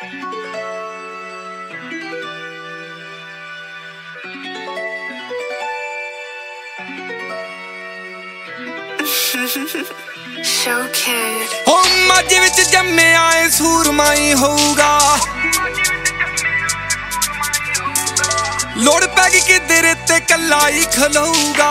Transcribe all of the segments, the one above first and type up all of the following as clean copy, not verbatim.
Showkid ਹੋ ਮੱਝ ਵਿੱਚ ਜੰਮਿਆ ਏ ਸੂਰਮਾਈ ਹੋਊਗਾ। ਲੋੜ ਪੈ ਗਈ ਕਿਧਰੇ ਤੇ ਕੱਲਾ ਹੀ ਖਲੋਊਗਾ।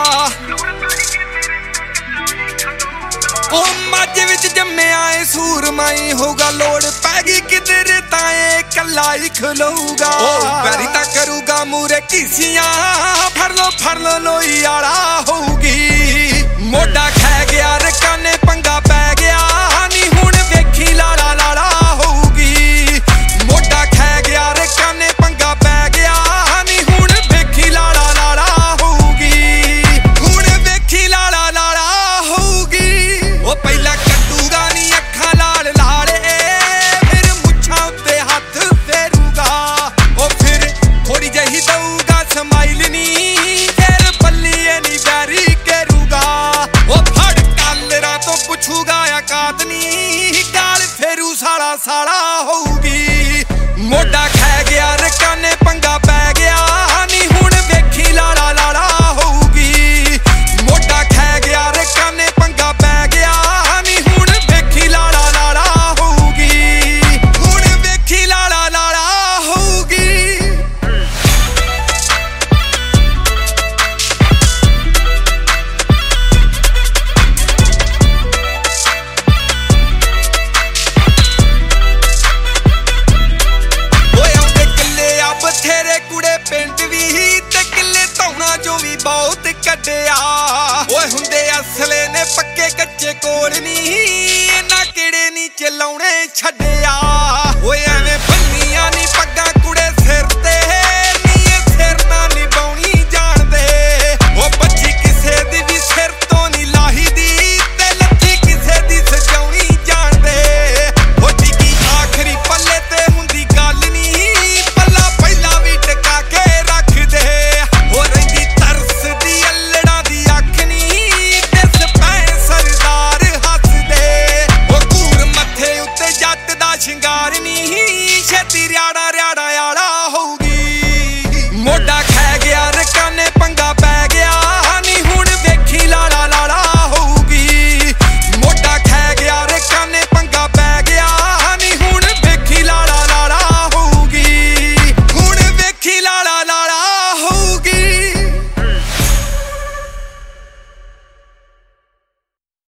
ਉਹ ਮੱਝ ਵਿੱਚ ਜੰਮਿਆ ਏ ਸੂਰਮਾਈ ਹੋਊਗਾ। ਲੋੜ ਪੈ ਗਈ ਕਿਧਰੇ ਤਾਂ ਏ ਕੱਲਾ ਹੀ ਖਲੋਊਗਾ। ਉਹ ਵੈਰੀ ਤਾਂ ਕਰੂਗਾ ਮੂਰੇ ਕੀਸੀਆਂ ਫੜ ਲੋ ਲੋਈ ਆਲਾ ਹੋਊਗੀ। ਮੋਢਾ ਖੈ ਗਿਆ ਰਕਾਨੇ ਪੰਗਾ ਪੈ ਗਿਆ ਨੀ ਹੁਣ ਵੇਖੀ ਲਾਲਾ ਲਾਲਾ ਹੋਊਗੀ। ਮੋਢਾ ਖੈ ਗਿਆ ਰਕਾਨੇ ਪੰਗਾ ਪੈ ਗਿਆ ਨੀ ਹੁਣ ਵੇਖੀ ਲਾਲਾ ਲਾਲਾ ਹੋਊਗੀ। ਹੁਣ ਵੇਖੀ ਲਾਲਾ ਲਾਲਾ ਹੋਊਗੀ। ਉਹ ਪਹਿਲਾਂ ਕੱਟੂਗਾ ਨੀ ਅੱਖਾਂ ਲਾਲ ਲਾਲੇ ਫਿਰ ਮੁੱਛਾਂ ਉੱਤੇ ਹੱਥ ਫੇਰੂਗਾ। ਉਹ ਫਿਰ ਥੋੜੀ ਜਿਹੀ ਦਊਗਾ ਸਮਾਈਲ ਨੀ ਫਿਰ ਬੱਲੀਏ ਨੀ ਬੈਰੀ ਕਰੂਗਾ। ਉਹ ਫੜ ਕਾਲਰਾਂ ਤੋਂ ਪੁੱਛੂਗਾ ਔਕਾਤ ਨੀ ਗਾਲ ਫੇਰੂ ਸਾਲਾ ਸਾਲਾ ਹੋਊਗੀ। ਮੋਢਾ ਖੈ ਗਿਆ ਰਕਾਨੇ ਪੰਗਾ ਪੈ ਗਿਆ ਨੀ ਹੁਣ ਵੇਖੀ ਲਾਲਾ ਲਾਲਾ ਹੋਊਗੀ। ਮੋਢਾ ਖੈ ਗਿਆ ਰਕਾਨੇ ਪੰਗਾ ਪੈ ਗਿਆ ਨੀ ਹੁਣ ਵੇਖੀ ਲਾਲਾ ਲਾਲਾ ਹੋਊਗੀ। ਹੁਣ ਵੇਖੀ ਲਾਲਾ ਲਾਲਾ ਹੋਊਗੀ। ਬਥੇਰੇ ਕੁੜੇ ਪਿੰਡ ਵੀ ਤੇ ਕਿੱਲੇ ਧੌਣਾ ਚੋਂ ਵੀ ਬਹੁਤ ਕੱਢਿਆ। ਓਏ ਹੁੰਦੇ ਅਸਲੇ ਨੇ ਪੱਕੇ ਕੱਚੇ ਕੋਲ ਨੀ ਇਹਨਾਂ ਕਿਹੜੇ ਨੀ ਚਲਾਉਣੇ ਛੱਡਿਆ।